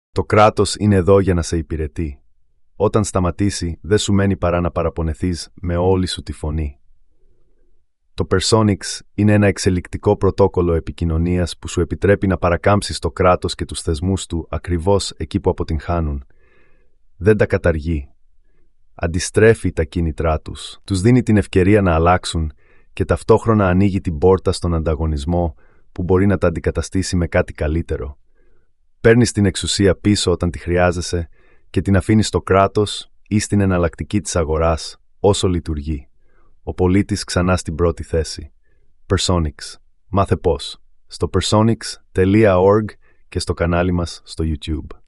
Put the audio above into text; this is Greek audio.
Το κράτος είναι εδώ για να σε υπηρετεί. Όταν σταματήσει, δεν σου μένει παρά να παραπονεθείς με όλη σου τη φωνή. Το Personix είναι ένα εξελικτικό πρωτόκολλο επικοινωνίας που σου επιτρέπει να παρακάμψεις το κράτος και τους θεσμούς του ακριβώς εκεί που αποτυγχάνουν. Δεν τα καταργεί. Αντιστρέφει τα κίνητρά τους, τους δίνει την ευκαιρία να αλλάξουν και ταυτόχρονα ανοίγει την πόρτα στον ανταγωνισμό που μπορεί να τα αντικαταστήσει με κάτι καλύτερο. Παίρνεις την εξουσία πίσω όταν τη χρειάζεσαι και την αφήνεις στο κράτος ή στην εναλλακτική της αγοράς όσο λειτουργεί. Ο πολίτης ξανά στην πρώτη θέση. Personix. Μάθε πώς. Στο personix.org και στο κανάλι μας στο YouTube.